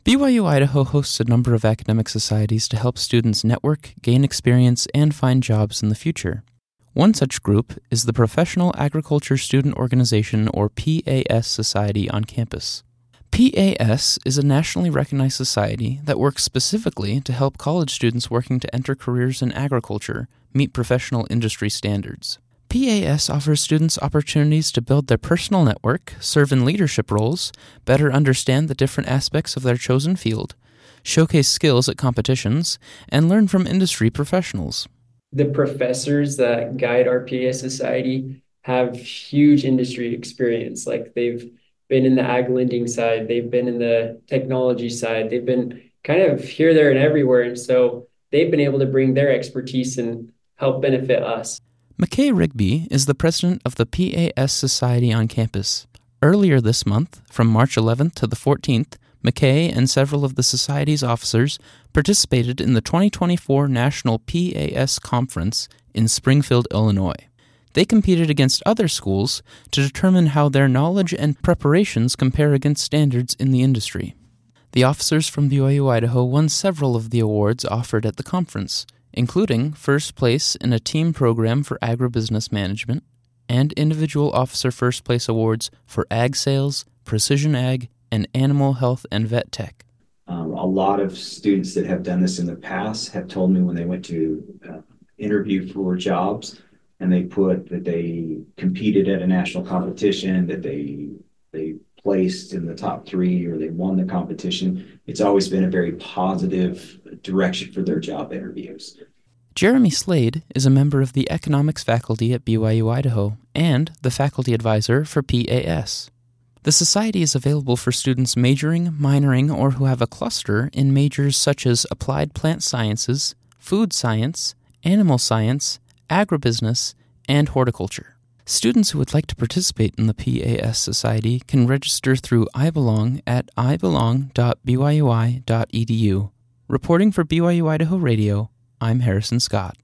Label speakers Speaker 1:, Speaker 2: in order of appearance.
Speaker 1: BYU Idaho hosts a number of academic societies to help students network, gain experience, and find jobs in the future. One such group is the Professional Agriculture Student Organization, or PAS Society, on campus. PAS is a nationally recognized society that works specifically to help college students working to enter careers in agriculture meet professional industry standards. PAS offers students opportunities to build their personal network, serve in leadership roles, better understand the different aspects of their chosen field, showcase skills at competitions, and learn from industry professionals.
Speaker 2: The professors that guide our PAS society have huge industry experience. Like, they've been in the ag lending side, they've been in the technology side, they've been kind of here, there, and everywhere. And so they've been able to bring their expertise and help benefit us.
Speaker 1: McKay Rigby is the president of the PAS Society on campus. Earlier this month, from March 11th to the 14th, McKay and several of the society's officers participated in the 2024 National PAS Conference in Springfield, Illinois. They competed against other schools to determine how their knowledge and preparations compare against standards in the industry. The officers from BYU Idaho won several of the awards offered at the conference, including first place in a team program for agribusiness management and individual officer first place awards for ag sales, precision ag, and animal health and vet tech.
Speaker 3: A lot of students that have done this in the past have told me when they went to interview for jobs and they put that they competed at a national competition, that they placed in the top 3 or they won the competition, it's always been a very positive direction for their job interviews.
Speaker 1: Jeremy Slade is a member of the economics faculty at BYU Idaho and the faculty advisor for PAS. The society is available for students majoring, minoring, or who have a cluster in majors such as applied plant sciences, food science, animal science, agribusiness, and horticulture. Students who would like to participate in the PAS Society can register through iBelong at ibelong.byui.edu. Reporting for BYU Idaho Radio, I'm Harrison Scott.